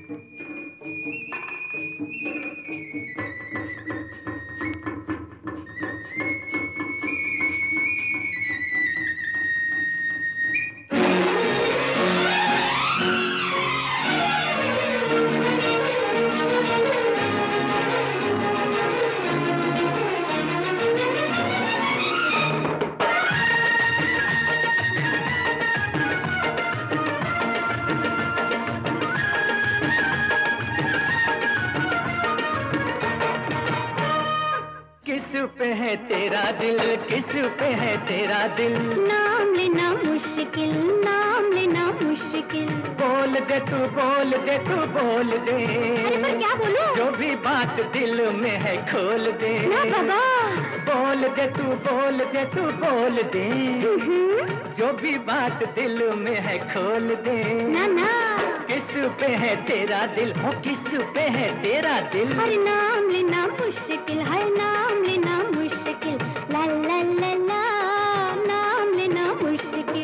किस पे है तेरा दिल, किस पे है तेरा दिल? नाम लेना मुश्किल, नाम लेना मुश्किल। बोल दे तू, बोल दे तू, बोल दे। अरे पर क्या बोलूं? जो भी बात दिल में है खोल दे। ना बाबा। बोल दे तू, बोल दे तू, बोल दे। जो भी बात दिल में है खोल दे। ना ना। किस पे है तेरा दिल, हो किस पे है तेरा दिल? अरे नाम लेना मुश्किल है, नाम लेना मुश्किल। ला ला ला ला, नाम लेना मुश्किल।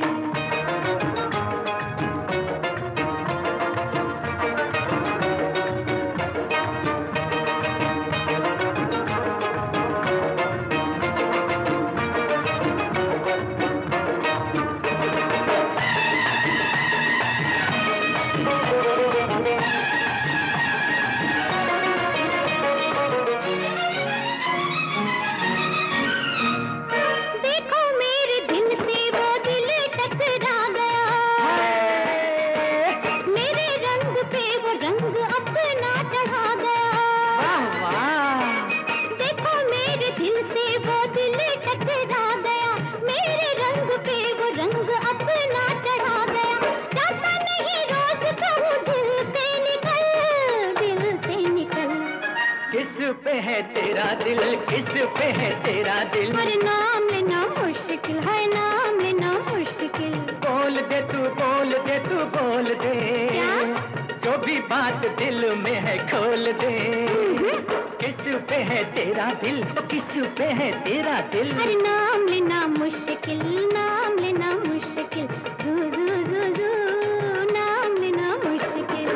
किस पे है तेरा दिल, किस पे है तेरा दिल? अरे नाम लेना मुश्किल है, नाम लेना मुश्किल। बोल दे तू, बोल दे तू, बोल दे। क्या? जो भी बात दिल में है खोल दे। किस पे है तेरा दिल, किस पे है तेरा दिल? अरे नाम लेना मुश्किल, नाम लेना मुश्किल। जू जू जू जू, नाम लेना मुश्किल।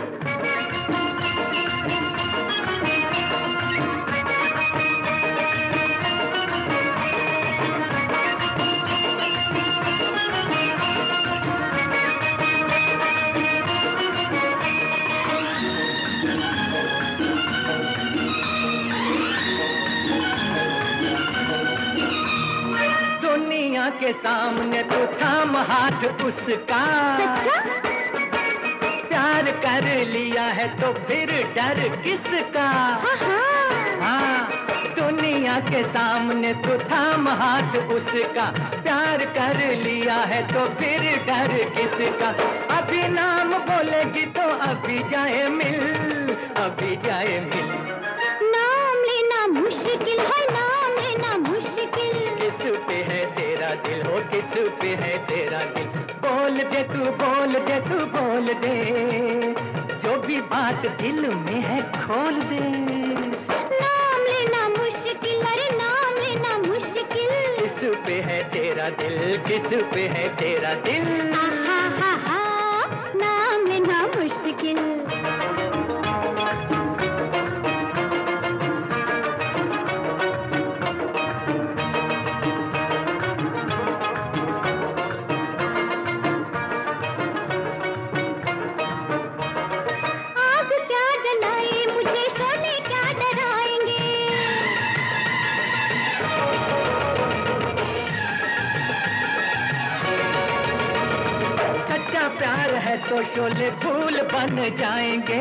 दुनिया के सामने तो थाम हाथ उसका। सच्चा? प्यार कर लिया है तो फिर डर किसका? हाँ, दुनिया के सामने तो थाम हाथ उसका। प्यार कर लिया है तो फिर डर किसका? अभी नाम बोलेगी तो अभी जाए मिल, अभी जाए मिल। नाम लेना मुश्किल है, नाम लेना मुश्किल। किस पे है तेरा दिल, हो किस पे है तेरा दिल? बोल दे तू, बोल दे तू, बोल दे। जो भी बात दिल में है खोल दे। नाम लेना मुश्किल, अरे नाम लेना मुश्किल। किस पे है तेरा दिल, किस पे है तेरा दिल? हा हा हा, नाम लेना मुश्किल। आग क्या जलाए मुझे, शोले क्या डराएंगे। सच्चा प्यार है तो शोले फूल बन जाएंगे।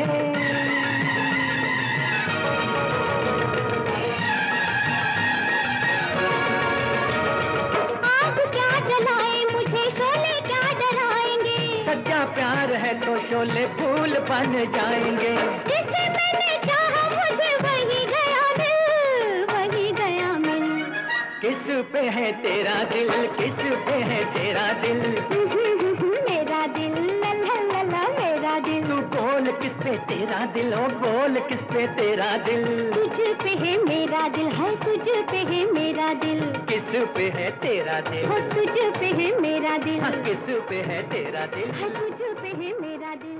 आग क्या जलाए मुझे, शोले क्या डराएंगे। सच्चा प्यार है तो शोले फूल बन जाएंगे। जिसे मैंने चाहा मुझे वही गया मिल, वही गया मिल। किस पे है तेरा दिल, किस पे है तेरा दिल? मेरा दिल, ला ला ला, मेरा दिल। तू बोल किस पे तेरा दिल, ओ बोल किस पे तेरा दिल? तुझ पे है मेरा दिल, है तुझ पे है मेरा दिल। किस पे है तेरा दिल, हो तुझ पे है मेरा दिल। किस पे है तेरा दिल? है तुझ पे है मेरा दिल।